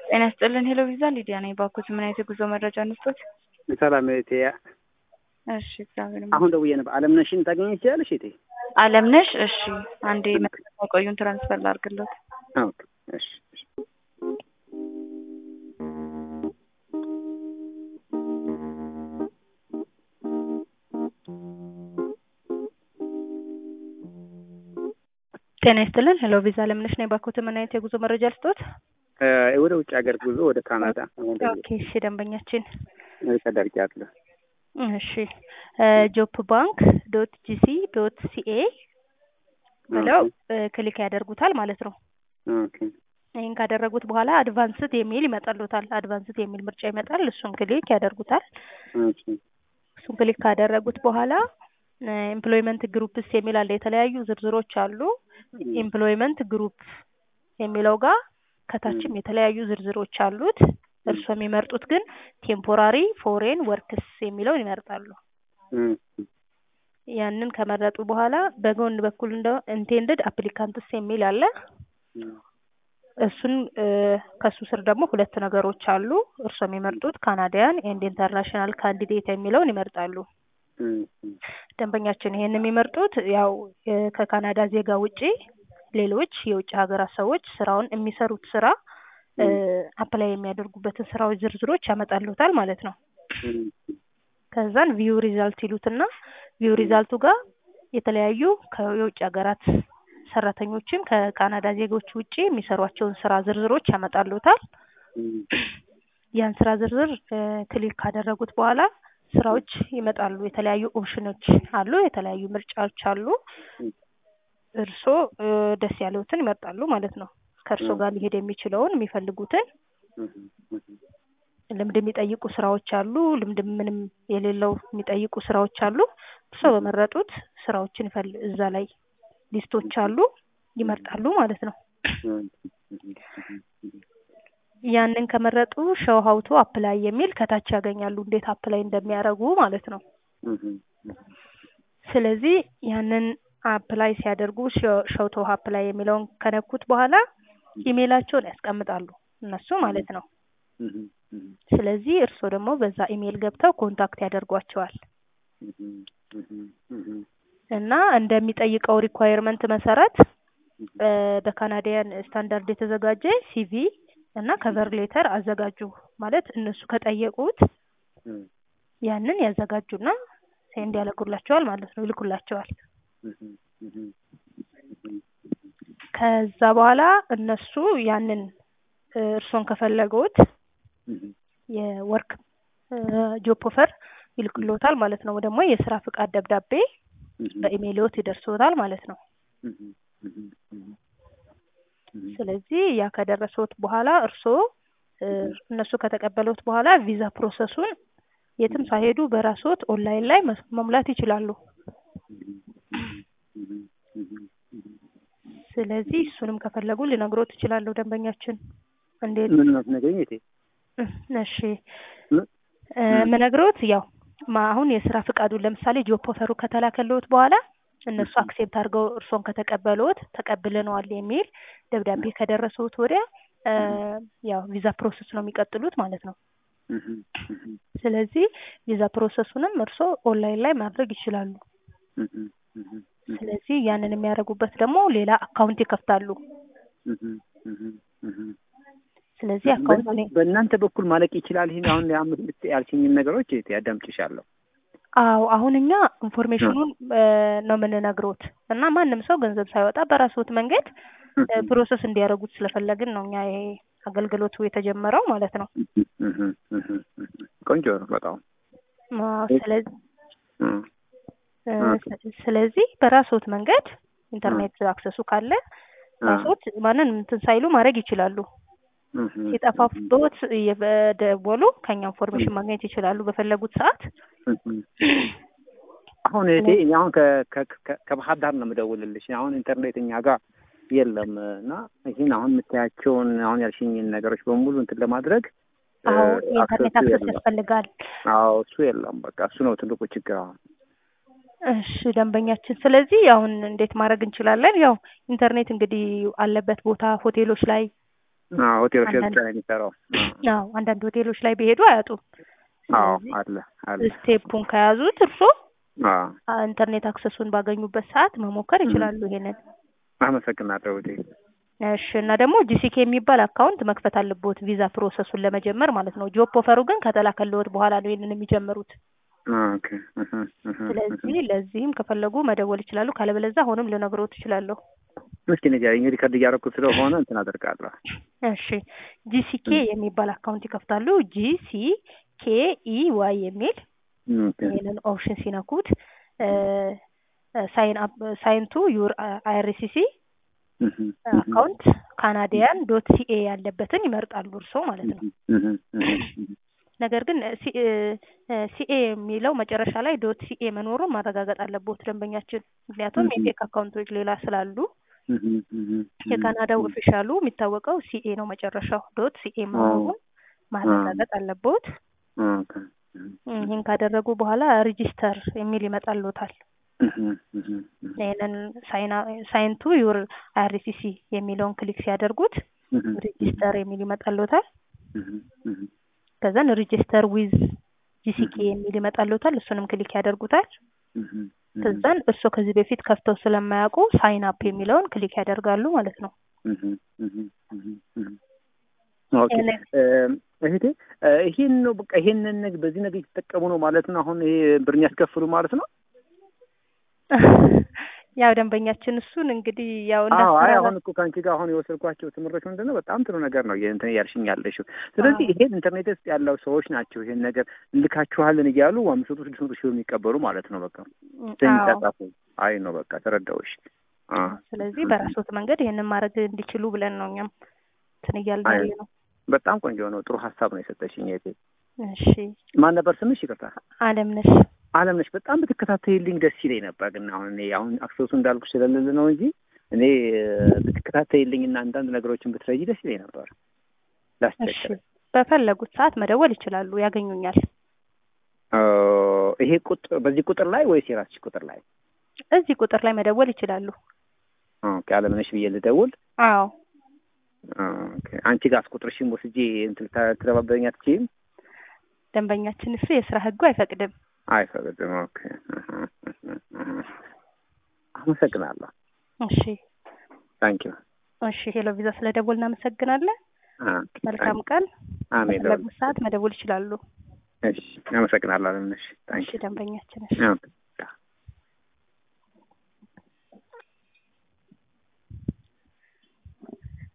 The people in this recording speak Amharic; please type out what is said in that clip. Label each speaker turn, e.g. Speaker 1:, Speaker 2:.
Speaker 1: ጤና ይስጥልን ሄሎ ቪዛ ሊዲያ ነኝ። ባንኮች ምን አይነት የጉዞ መረጃ እንስጦት?
Speaker 2: ሰላም እህቴ።
Speaker 1: እሺ እግዚአብሔር
Speaker 2: አሁን ደውዬ ነበር። አለምነሽን ታገኘች ያለሽ እህቴ?
Speaker 1: አለምነሽ። እሺ አንዴ መስመር ቆዩን፣ ትራንስፈር ላድርግልዎት።
Speaker 2: ኦኬ እሺ።
Speaker 1: ጤና ይስጥልን ሄሎ ቪዛ አለምነሽ ነኝ። ባንኮች ምን አይነት የጉዞ መረጃ ልስጦት?
Speaker 2: ወደ ውጭ ሀገር ጉዞ ወደ ካናዳ።
Speaker 1: ኦኬ እሺ ደንበኛችን
Speaker 2: ተደርጊያለሁ።
Speaker 1: እሺ jobbank.gc.ca ብለው ክሊክ ያደርጉታል ማለት ነው።
Speaker 2: ኦኬ
Speaker 1: ይሄን ካደረጉት በኋላ አድቫንስድ የሚል ይመጣልዎታል። አድቫንስድ የሚል ምርጫ ይመጣል። እሱን ክሊክ ያደርጉታል።
Speaker 2: ኦኬ
Speaker 1: እሱን ክሊክ ካደረጉት በኋላ ኤምፕሎይመንት ግሩፕስ የሚል አለ። የተለያዩ ዝርዝሮች አሉ። ኤምፕሎይመንት ግሩፕ የሚለው ጋር ከታችም የተለያዩ ዝርዝሮች አሉት። እርስዎ የሚመርጡት ግን ቴምፖራሪ ፎሬን ወርክስ የሚለውን ይመርጣሉ። ያንን ከመረጡ በኋላ በጎን በኩል እንደው ኢንቴንድድ አፕሊካንትስ የሚል አለ። እሱን ከሱ ስር ደግሞ ሁለት ነገሮች አሉ። እርስዎ የሚመርጡት ካናዲያን ኤንድ ኢንተርናሽናል ካንዲዴት የሚለውን ይመርጣሉ። ደንበኛችን ይሄን የሚመርጡት ያው ከካናዳ ዜጋ ውጪ ሌሎች የውጭ ሀገራት ሰዎች ስራውን የሚሰሩት ስራ አፕላይ የሚያደርጉበትን ስራዎች ዝርዝሮች ያመጣልዎታል ማለት ነው። ከዛን ቪው ሪዛልት ይሉትና ቪው ሪዛልቱ ጋር የተለያዩ ከውጭ ሀገራት ሰራተኞችን ከካናዳ ዜጎች ውጪ የሚሰሯቸውን ስራ ዝርዝሮች ያመጣልዎታል። ያን ስራ ዝርዝር ክሊክ ካደረጉት በኋላ ስራዎች ይመጣሉ። የተለያዩ ኦፕሽኖች አሉ፣ የተለያዩ ምርጫዎች አሉ። እርስዎ ደስ ያለዎትን ይመርጣሉ ማለት ነው። ከእርስዎ ጋር ሊሄድ የሚችለውን የሚፈልጉትን ልምድ የሚጠይቁ ስራዎች አሉ። ልምድ ምንም የሌለው የሚጠይቁ ስራዎች አሉ። እርስዎ በመረጡት ስራዎችን እዛ ላይ ሊስቶች አሉ፣ ይመርጣሉ ማለት ነው። ያንን ከመረጡ ሾው ሃው ቱ አፕላይ የሚል ከታች ያገኛሉ፣ እንዴት አፕላይ እንደሚያደርጉ ማለት ነው። ስለዚህ ያንን አፕላይ ሲያደርጉ ሾው ቱ አፕላይ የሚለውን ከነኩት በኋላ ኢሜይላቸውን ያስቀምጣሉ እነሱ ማለት ነው። ስለዚህ እርስዎ ደግሞ በዛ ኢሜይል ገብተው ኮንታክት ያደርጓቸዋል እና እንደሚጠይቀው ሪኳየርመንት መሰረት በካናዲያን ስታንዳርድ የተዘጋጀ ሲቪ እና ከቨር ሌተር አዘጋጁ ማለት እነሱ ከጠየቁት ያንን ያዘጋጁና ሴንድ ያደርጉላቸዋል ማለት ነው፣ ይልኩላቸዋል። ከዛ በኋላ እነሱ ያንን እርሶን ከፈለጉት የወርክ ጆብ ኦፈር ይልክሎታል ማለት ነው። ደግሞ የስራ ፍቃድ ደብዳቤ በኢሜይልዎት ይደርሶታል ማለት ነው። ስለዚህ ያ ከደረሰዎት በኋላ እርስዎ እነሱ ከተቀበሉት በኋላ ቪዛ ፕሮሰሱን የትም ሳይሄዱ በራስዎት ኦንላይን ላይ መሙላት ይችላሉ። ስለዚህ እሱንም ከፈለጉ ልነግሮት እችላለሁ ደንበኛችን። እንዴት
Speaker 2: ምን ነው ነገኝ እቴ?
Speaker 1: እሺ ምነግሮት ያው አሁን የስራ ፍቃዱን ለምሳሌ ጆብ ኦፈሩ ከተላከልዎት በኋላ እነሱ አክሴፕት አድርገው እርሶን ከተቀበሉት ተቀብለነዋል የሚል ደብዳቤ ከደረሰዎት ወዲያ ያው ቪዛ ፕሮሰስ ነው የሚቀጥሉት ማለት ነው። ስለዚህ ቪዛ ፕሮሰሱንም እርሶ ኦንላይን ላይ ማድረግ ይችላሉ። ስለዚህ ያንን የሚያደርጉበት ደግሞ ሌላ አካውንት ይከፍታሉ። ስለዚህ አካውንት
Speaker 2: በእናንተ በኩል ማለቅ ይችላል። ይሄን አሁን ያልሽኝን ነገሮች ያዳምጥሻለሁ።
Speaker 1: አዎ አሁን እኛ ኢንፎርሜሽኑን ነው የምንነግሮት እና ማንም ሰው ገንዘብ ሳይወጣ በራስዎት መንገድ ፕሮሰስ እንዲያደርጉት ስለፈለግን ነው እኛ ይሄ አገልግሎቱ የተጀመረው ማለት ነው።
Speaker 2: ቆንጆ ነው በጣም።
Speaker 1: ስለዚህ በራስዎት መንገድ ኢንተርኔት አክሰሱ ካለ ራስዎት ማንን እንትን ሳይሉ ማድረግ ይችላሉ። ሲጠፋብዎት እየደወሉ ከኛ ኢንፎርሜሽን ማግኘት ይችላሉ በፈለጉት ሰዓት።
Speaker 2: አሁን እቴ አሁን ከባህር ዳር ነው የምደውልልሽ። አሁን ኢንተርኔት እኛ ጋር የለም እና ይሄን አሁን የምታያቸውን አሁን ያልሽኝን ነገሮች በሙሉ እንትን ለማድረግ
Speaker 1: ኢንተርኔት አክሰስ ያስፈልጋል።
Speaker 2: አዎ እሱ የለም። በቃ እሱ ነው ትልቁ ችግር አሁን።
Speaker 1: እሺ ደንበኛችን፣ ስለዚህ አሁን እንዴት ማድረግ እንችላለን? ያው ኢንተርኔት እንግዲህ አለበት ቦታ ሆቴሎች ላይ
Speaker 2: ሆቴሎች ብቻ ነው የሚሰራው።
Speaker 1: አንዳንድ ሆቴሎች ላይ ቢሄዱ አያጡም።
Speaker 2: አለ
Speaker 1: ስቴፑን ከያዙት እርስዎ ኢንተርኔት አክሰሱን ባገኙበት ሰዓት መሞከር ይችላሉ። ይሄንን
Speaker 2: አመሰግናለሁ።
Speaker 1: እሺ። እና ደግሞ ጂሲኬ የሚባል አካውንት መክፈት አለበት ቪዛ ፕሮሰሱን ለመጀመር ማለት ነው። ጆብ ኦፈሩ ግን ከተላከልዎት በኋላ ነው ይሄንን የሚጀምሩት።
Speaker 2: ኦኬ።
Speaker 1: ስለዚህ ለዚህም ከፈለጉ መደወል ይችላሉ። ካለበለዚያ አሁንም ልነግሮት እችላለሁ።
Speaker 2: እስኪ ንገሪኝ። እንግዲህ ከርድ እያደረኩት ስለሆነ እንትን አደርጋለሁ።
Speaker 1: እሺ። ጂሲኬ የሚባል አካውንት ይከፍታሉ። GCKEY የሚል ይሄንን ኦፕሽን ሲነኩት ሳይን ቱ ዩር IRCC አካውንት canadian.ca ያለበትን ይመርጣሉ እርስዎ ማለት ነው። ነገር ግን ሲኤ የሚለው መጨረሻ ላይ .ca መኖሩን ማረጋገጥ አለበት ደንበኛችን። ምክንያቱም የፌክ አካውንቶች ሌላ ስላሉ የካናዳው ኦፊሻሉ የሚታወቀው ሲኤ ነው መጨረሻው። .ca መኖሩን ማረጋገጥ አለበት። ይሄን ካደረጉ በኋላ ሬጂስተር የሚል ይመጣልዎታል። ይሄንን ሳይን ቱ ዩር IRCC የሚለውን ክሊክ ሲያደርጉት ሬጂስተር የሚል ይመጣልዎታል። ከዛን ሬጂስተር ዊዝ ጂሲኬ የሚል ይመጣልዎታል። እሱንም ክሊክ ያደርጉታል። ከዛን እሱ ከዚህ በፊት ከፍተው ስለማያውቁ ሳይን አፕ የሚለውን ክሊክ ያደርጋሉ ማለት ነው።
Speaker 2: ኦኬ። እህቴ ይሄን ነው በቃ ይሄንን ነገር በዚህ ነገር እየተጠቀሙ ነው ማለት ነው። አሁን ይሄ ብር ያስከፍሉ ማለት ነው።
Speaker 1: ያው ደንበኛችን እሱን እንግዲህ ያው
Speaker 2: አሁን እኮ ካንቺ ጋር አሁን የወሰድኳቸው ትምህርቶች ምንድነው በጣም ጥሩ ነገር ነው እንትን ያልሽኝ ያለሽው። ስለዚህ ይሄን ኢንተርኔት ውስጥ ያለው ሰዎች ናቸው ይሄን ነገር እንልካችኋለን እያሉ 500 ሺህ የሚቀበሉ ማለት ነው። በቃ ተንጣጣፉ። አይ ነው በቃ ተረዳውሽ።
Speaker 1: ስለዚህ በራስዎት መንገድ ይሄንን ማድረግ እንዲችሉ ብለን ነው እኛም እንትን እያልን ያለ ነው።
Speaker 2: በጣም ቆንጆ ነው። ጥሩ ሀሳብ ነው የሰጠሽኝ እህቴ።
Speaker 1: እሺ።
Speaker 2: ማን ነበር ስምሽ? ይቅርታ።
Speaker 1: አለምነሽ።
Speaker 2: በጣም ብትከታተይልኝ ደስ ይለኝ ነበር። ግን አሁን አክሰሱ እንዳልኩሽ ስለሌለ ነው እንጂ እኔ ብትከታተይልኝ እና አንዳንድ ነገሮችን ብትረጂ ደስ ይለኝ ነበር። ላስቸግር።
Speaker 1: በፈለጉት ሰዓት መደወል ይችላሉ፣ ያገኙኛል።
Speaker 2: ይሄ ቁጥር በዚህ ቁጥር ላይ ወይስ የራስሽ ቁጥር ላይ?
Speaker 1: እዚህ ቁጥር ላይ መደወል ይችላሉ።
Speaker 2: ኦኬ። አለምነሽ ብዬ ልደውል?
Speaker 1: አዎ።
Speaker 2: ኦኬ። አንቺ ጋር ቁጥርሽን ወስጄ እንትን ተረባበኛ አትችይም?
Speaker 1: ደንበኛችን እሱ የስራ ህጉ አይፈቅድም።
Speaker 2: ኦኬ። አመሰግናለሁ።
Speaker 1: እሺ።
Speaker 2: ታንኪዩ።
Speaker 1: እሺ። ሄሎ ቪዛ ስለደወል እናመሰግናለን። መልካም ቀን።
Speaker 2: አሜን።
Speaker 1: በፈለጉት ሰዓት መደወል ይችላሉ።
Speaker 2: እሺ። አመሰግናለሁ። እሺ።
Speaker 1: ደንበኛችን። እሺ።